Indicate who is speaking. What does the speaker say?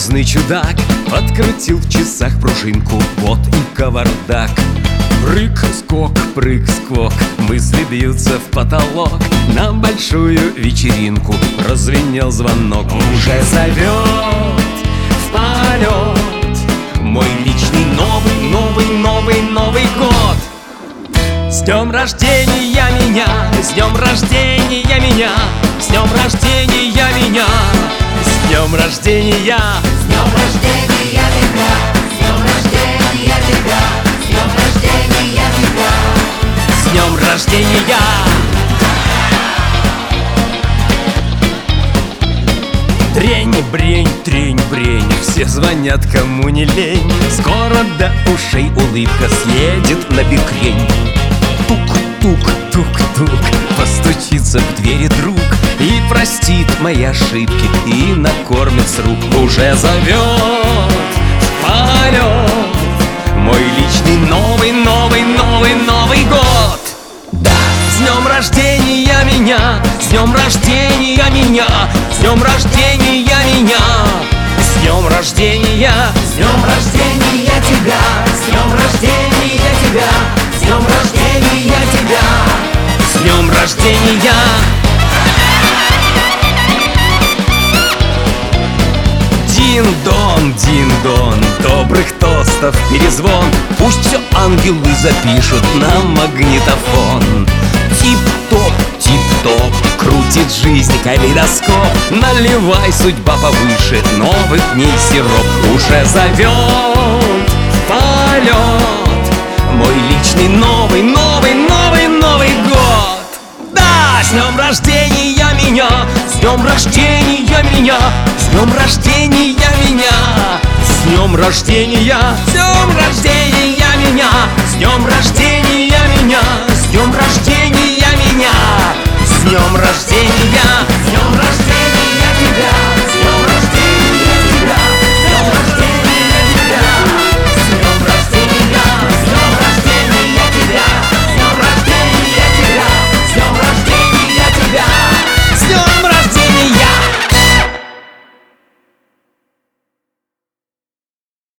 Speaker 1: Звездный чудак подкрутил в часах пружинку, вот и кавардак. Прыг-скок, мысли бьются в потолок. На большую вечеринку прозвенел звонок. Уже зовет в полет мой личный новый год. С днем рождения меня, с днем рождения меня, с днем рождения меня, с днем рождения,
Speaker 2: С днем рождения тебя, с днем рождения тебя, с днем рождения тебя.
Speaker 1: с днем рождения. Трень-брень, все звонят, кому не лень. Скоро до ушей улыбка съедет на бекрень. Тук-тук, постучится в двери друг и простит мои ошибки, и накормит с рук. Уже зовет в полет мой личный новый год. Да, с днем рождения меня, с днем рождения меня, с днем рождения меня, с днем рождения,
Speaker 2: С днем рождения тебя, с днем рождения тебя, с днем рождения тебя.
Speaker 1: с днем рождения. Дин-дон, добрых тостов перезвон. Пусть все ангелы запишут на магнитофон. Тип-топ, крутит жизнь калейдоскоп. Наливай, судьба повыше, новых дней сироп. Уже зовет в полет мой личный новый год. Да, с днем рождения меня, с днем рождения меня, с днем рождения меня, с днем рождения, с днем рождения меня, с днем рождения меня, с днем рождения меня, с днем рождения.